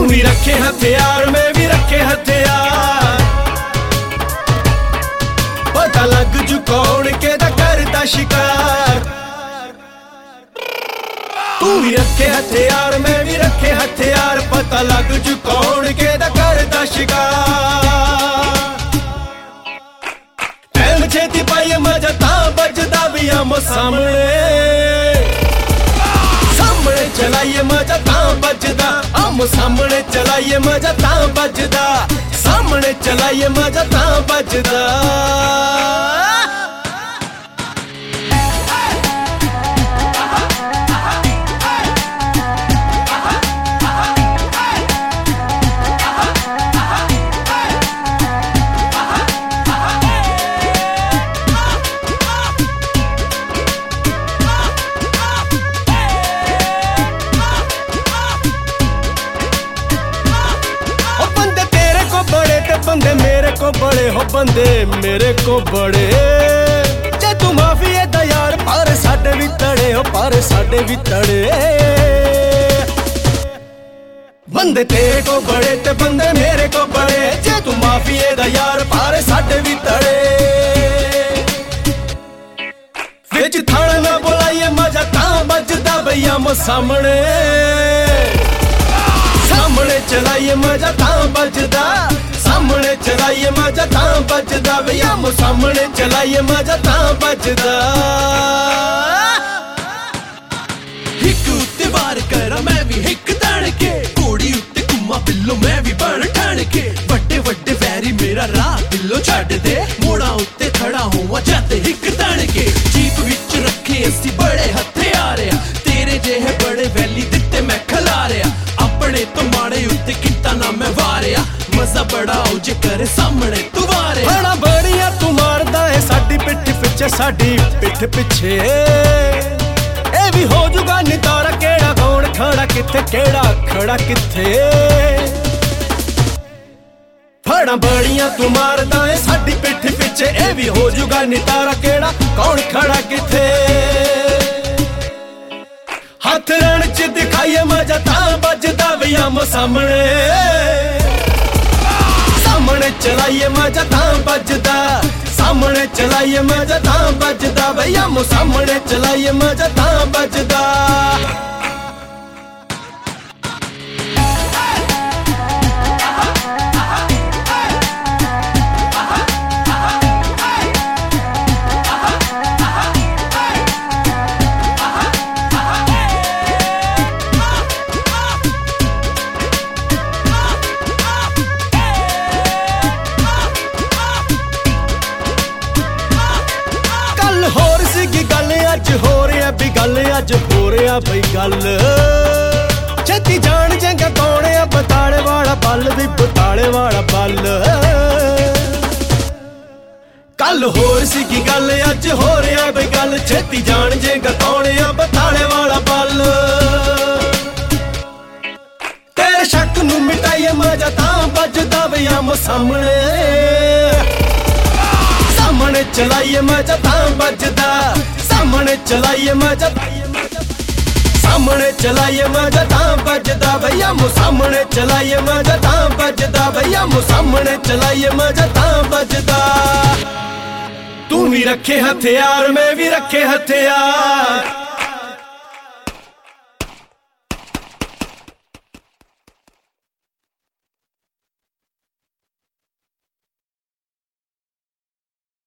भी रखे हथियार, मैं भी रखे हथियार। पता लग जू कौन केदा करता शिकार। तू भी रखे हथियार, मैं भी रखे हथियार। पता लग जू कौन केदा करता शिकार। टाइम छेती पाई मजा तां बजदा भी आमो सामने। सामने चलाइए मजा तां बजदा, आमो सामने चलाइए मजा तां बजदा। सामने चलाइए मजा तां बजदा। बंदे मेरे को बड़े हो, बंदे मेरे को बड़े। जे तू माफी है दा यार, पर साडे भी तड़े हो, पर साडे भी तड़े। बंदे तेरे को बड़े ते बंदे मेरे को बड़े। जे तू माफी है दा यार, पर साडे भी तड़े। विच थाना ना बुलाइए मजा तां बजदा भैया मो सामने। सामने चलाइए मजा तां बजदा। सामने चलाइए मजा तां बजदा भैया मो सामने चलाइए मजा तां बजदा। हिक उत्ते वार करा मैं भी हिक तड़ के। घोड़ी उत्ते घुमा बिल्लो मैं भी बन ठण के। वड्डे वड्डे वैरी मेरा राह दिलों छड्ड दे। मोड़ा उत्ते खड़ा होवा जद हिक तड़ के। जीप विच रखे असी बड़े हथियार। तेरे जेहे बड़े वैली दिते मैं खलारिया। अपने तो माड़े उत्ते किता ना मैं वारिया। मजा बड़ा हो जे करे सामने तू वारे। बड़ा बड़िया तू मारदा है साडी पिठ पिछे, साडी पिठ पिछे। ए भी हो जुगा नितारा केड़ा कौन खड़ा किथे, केड़ा खड़ा किथे। बड़ा बड़िया तू मारदा है साडी पिठ पिछे। ए भी हो जुगा नितारा केड़ा कौन खड़ा किथे। हाथ रण च दिखाइए मजा तां बजदा भैया मो सामने। सामने चलाइए मजा तां बजदा। सामने चलाइए मजा तां बजदा भैया मो सामने चलाइए मजा तां बजदा। अज हो रहा भी गल, अज हो रहा बई गल। छेती जान जंगा कौन आ बताले वाला बल, भी बताले वाला बल। कल होर सीगी गल, अज हो रहा बई गल। छेती जान जंगा कौन आ बताले वाला बल। तेरे शक नू मिटाइए मजा तां बजदा भैया मो सामने। सामने चलाइए मजा तां बजदा। सामने चलाइए मजा, सामने चलाइए मजा तां बजदा भैया मो सामने चलाइए मजा तां बजदा भैया मो सामने चलाइए मजा तां बजदा। तू भी रखे हथियार, मैं भी रखे हथियार।